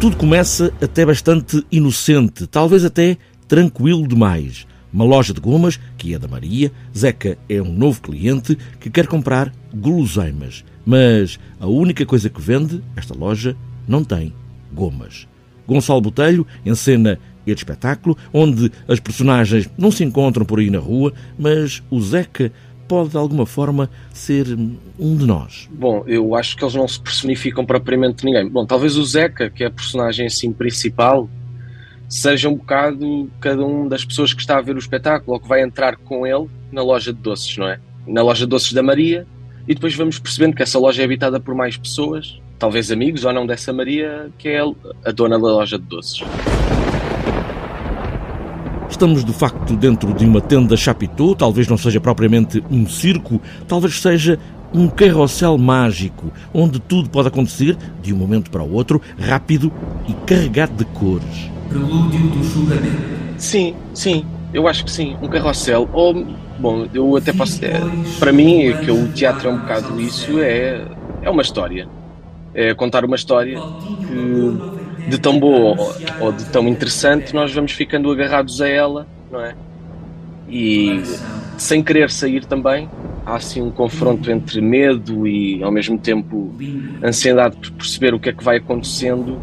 Tudo começa até bastante inocente, talvez até tranquilo demais. Uma loja de gomas, que é da Maria. Zeca é um novo cliente que quer comprar guloseimas. Mas a única coisa que vende, esta loja, não tem gomas. Gonçalo Botelho encena este espetáculo, onde as personagens não se encontram por aí na rua, mas o Zeca pode, de alguma forma, ser um de nós. Bom, eu acho que eles não se personificam propriamente ninguém. Bom, talvez o Zeca, que é a personagem assim principal, seja um bocado cada uma das pessoas que está a ver o espetáculo ou que vai entrar com ele na loja de doces, não é? Na loja de doces da Maria, e depois vamos percebendo que essa loja é habitada por mais pessoas, talvez amigos ou não dessa Maria, que é a dona da loja de doces. Estamos, de facto, dentro de uma tenda Chapitão, talvez não seja propriamente um circo, talvez seja um carrossel mágico, onde tudo pode acontecer, de um momento para o outro, rápido e carregado de cores. Prelúdio do julgamento. Sim, eu acho que sim, um carrossel, ou, bom, eu até posso, para mim, que o teatro é um bocado isso, é uma história, é contar uma história que de tão boa ou de tão interessante nós vamos ficando agarrados a ela, não é? E sem querer sair também, há assim um confronto entre medo e ao mesmo tempo ansiedade por perceber o que é que vai acontecendo,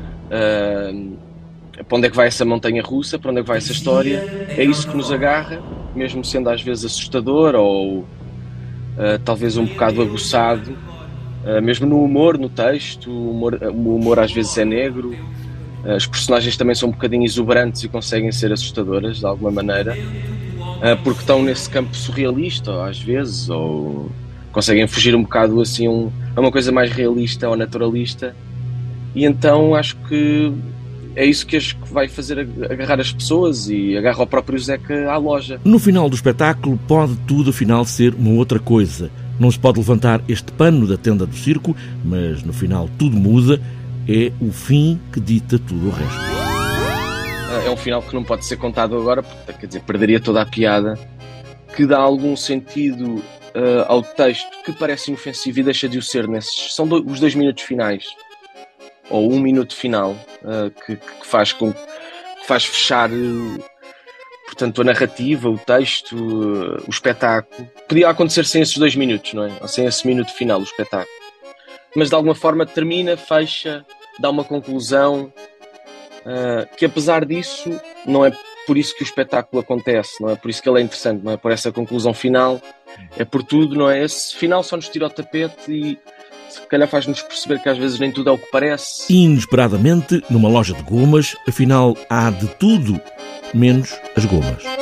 para onde é que vai essa montanha russa, para onde é que vai essa história. É isso que nos agarra, mesmo sendo às vezes assustador ou talvez um bocado aguçado. Mesmo no humor, no texto, o humor às vezes é negro, as personagens também são um bocadinho exuberantes e conseguem ser assustadoras de alguma maneira, porque estão nesse campo surrealista às vezes, ou conseguem fugir um bocado assim a uma coisa mais realista ou naturalista, e então acho que é isso que vai fazer agarrar as pessoas e agarra o próprio Zeca à loja. No final do espetáculo pode tudo afinal ser uma outra coisa. Não se pode levantar este pano da tenda do circo, mas no final tudo muda. É o fim que dita tudo o resto. É um final que não pode ser contado agora, porque, quer dizer, perderia toda a piada, que dá algum sentido ao texto que parece inofensivo e deixa de o ser nesses. São os 2 minutos finais, ou 1 minuto final, que faz fechar... Portanto, a narrativa, o texto, o espetáculo. Podia acontecer sem esses 2 minutos, não é? Ou sem esse minuto final, o espetáculo. Mas de alguma forma termina, fecha, dá uma conclusão, que apesar disso, não é por isso que o espetáculo acontece, não é por isso que ele é interessante, não é por essa conclusão final, é por tudo, não é? Esse final só nos tira o tapete e se calhar faz-nos perceber que às vezes nem tudo é o que parece. Inesperadamente, numa loja de gomas, afinal há de tudo, menos as gomas.